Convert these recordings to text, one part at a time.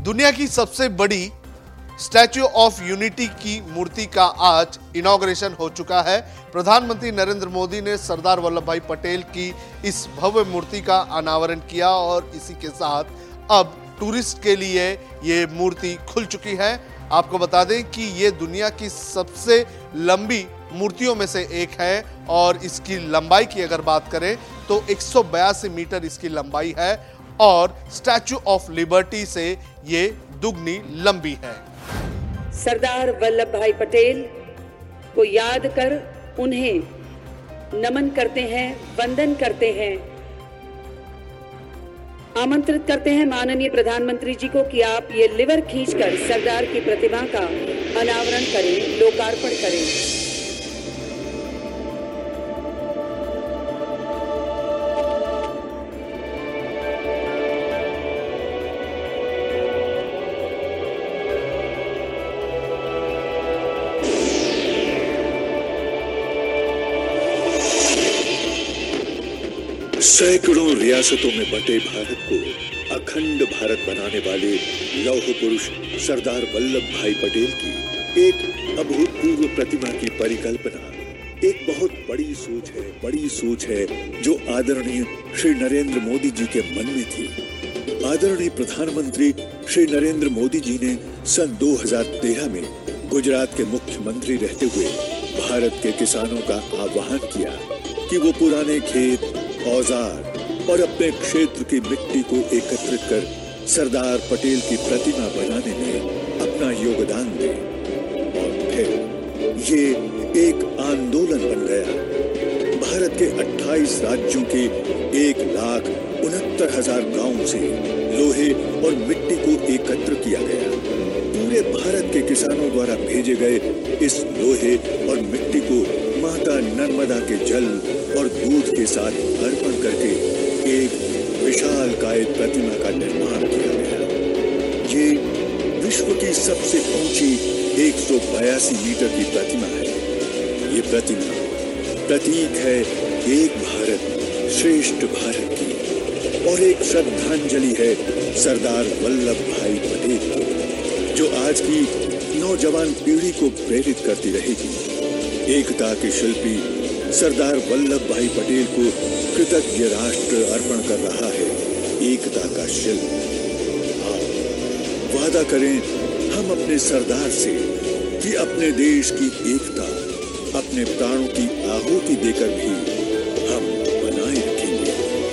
दुनिया की सबसे बड़ी स्टैच्यू ऑफ यूनिटी की मूर्ति का आज इनॉग्रेशन हो चुका है। प्रधानमंत्री नरेंद्र मोदी ने सरदार वल्लभ भाई पटेल की इस भव्य मूर्ति का अनावरण किया और इसी के साथ अब टूरिस्ट के लिए ये मूर्ति खुल चुकी है। आपको बता दें कि ये दुनिया की सबसे लंबी मूर्तियों में से एक है और इसकी लंबाई की अगर बात करें तो 182 मीटर इसकी लंबाई है और स्टैच्यू ऑफ लिबर्टी से ये दुगनी लंबी है। सरदार वल्लभ भाई पटेल को याद कर उन्हें नमन करते हैं, वंदन करते हैं। आमंत्रित करते हैं माननीय प्रधानमंत्री जी को कि आप ये लिवर खींचकर सरदार की प्रतिमा का अनावरण करें, लोकार्पण करें। सैकड़ों रियासतों में बटे भारत को अखंड भारत बनाने वाले लौह पुरुष सरदार वल्लभ भाई पटेल की एक अभूतपूर्व प्रतिमा की परिकल्पना एक बहुत बड़ी सोच है जो आदरणीय श्री नरेंद्र मोदी जी के मन में थी। आदरणीय प्रधानमंत्री श्री नरेंद्र मोदी जी ने सन 2013 में गुजरात के मुख्यमंत्री रहते हुए भारत के किसानों का आह्वान किया कि वो पुराने खेत, औजार और अपने क्षेत्र की मिट्टी को एकत्रित कर सरदार पटेल की प्रतिमा बनाने में अपना योगदान दें। और फिर ये एक आंदोलन बन गया। भारत के 28 राज्यों के 1,69,000 गांवों से लोहे और मिट्टी को एकत्र किया गया। पूरे भारत के किसानों द्वारा भेजे गए इस लोहे और मिट्टी को माता नर्मदा के जल और दूध के साथ अर्पण करके एक विशाल काय प्रतिमा का निर्माण किया गया। ये विश्व की सबसे ऊंची 182 मीटर की प्रतिमा है। ये प्रतिमा प्रतीक है एक भारत श्रेष्ठ भारत की और एक श्रद्धांजलि है सरदार वल्लभ भाई पटेल को, जो आज की नौजवान पीढ़ी को प्रेरित करती रहेगी। एकता के शिल्पी सरदार वल्लभ भाई पटेल को कृतज्ञ राष्ट्र अर्पण कर रहा है एकता का शिल्प। आओ वादा करें हम अपने सरदार से कि अपने देश की एकता अपने प्राणों की आहुति देकर भी हम बनाए रखेंगे।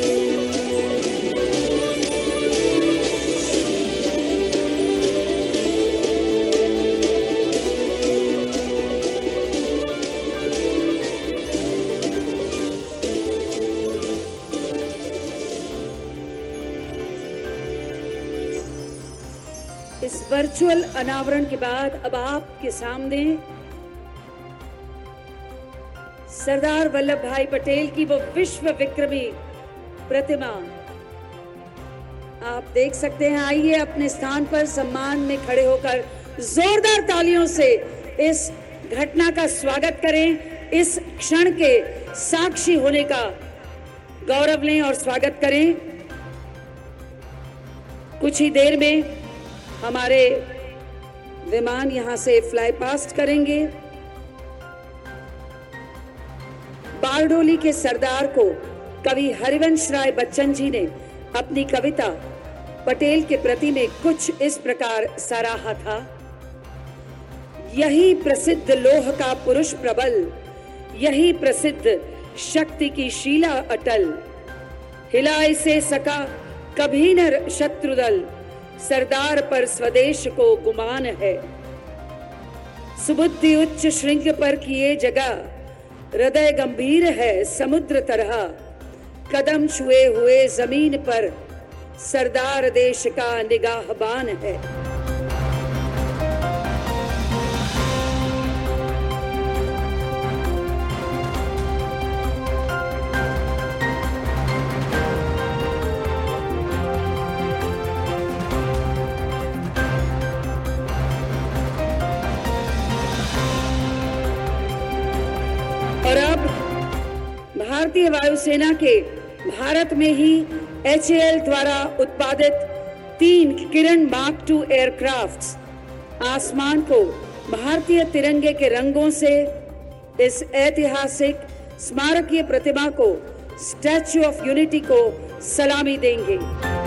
इस वर्चुअल अनावरण के बाद अब आपके सामने सरदार वल्लभ भाई पटेल की वो विश्व विक्रमी प्रतिमा आप देख सकते हैं। आइए अपने स्थान पर सम्मान में खड़े होकर जोरदार तालियों से इस घटना का स्वागत करें। इस क्षण के साक्षी होने का गौरव लें और स्वागत करें। कुछ ही देर में हमारे विमान यहां से फ्लाई पास्ट करेंगे। बारडोली के सरदार को कवि हरिवंश राय बच्चन जी ने अपनी कविता पटेल के प्रति में कुछ इस प्रकार सराहा था। यही प्रसिद्ध लोह का पुरुष प्रबल, यही प्रसिद्ध शक्ति की शीला अटल, हिला इसे सका कभी न शत्रुदल, सरदार पर स्वदेश को गुमान है। सुबुद्धि उच्च श्रृंग पर किए जगह, हृदय गंभीर है समुद्र तरह, कदम छुए हुए जमीन पर सरदार देश का निगाहबान है। और अब भारतीय वायुसेना के भारत में ही HAL द्वारा उत्पादित 3 किरण मार्क II एयरक्राफ्ट्स आसमान को भारतीय तिरंगे के रंगों से इस ऐतिहासिक स्मारकीय प्रतिमा को, स्टैच्यू ऑफ यूनिटी को सलामी देंगे।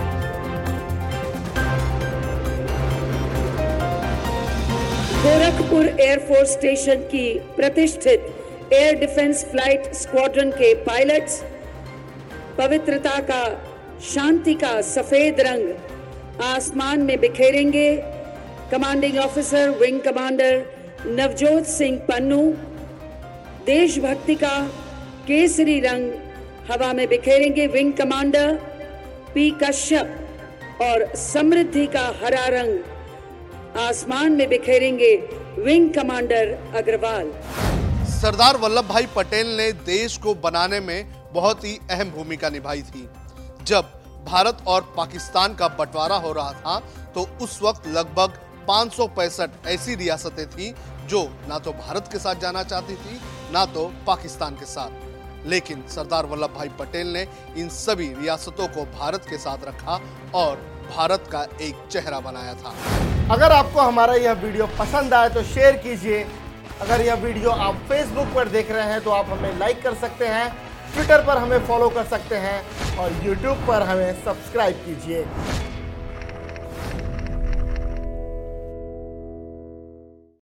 गोरखपुर एयरफोर्स स्टेशन की प्रतिष्ठित एयर डिफेंस फ्लाइट स्क्वाड्रन के पायलट्स पवित्रता का, शांति का सफेद रंग आसमान में बिखेरेंगे। Commanding officer wing commander Navjot Singh Pannu देशभक्ति का केसरी रंग हवा में बिखेरेंगे। विंग कमांडर पी कश्यप और समृद्धि का हरा रंग आसमान में बिखेरेंगे विंग कमांडर अग्रवाल। सरदार वल्लभ भाई पटेल ने देश को बनाने में बहुत ही अहम भूमिका निभाई थी। जब भारत और पाकिस्तान का बंटवारा हो रहा था तो उस वक्त लगभग 565 ऐसी रियासतें थीं जो ना तो भारत के साथ जाना चाहती थी ना तो पाकिस्तान के साथ। लेकिन सरदार वल्लभ भाई पटेल ने इन सभी रियासतों को भारत के साथ रखा और भारत का एक चेहरा बनाया था। अगर आपको हमारा यह वीडियो पसंद आए तो शेयर कीजिए। अगर यह वीडियो आप फेसबुक पर देख रहे हैं तो आप हमें लाइक कर सकते हैं, ट्विटर पर हमें फॉलो कर सकते हैं और यूट्यूब पर हमें सब्सक्राइब कीजिए।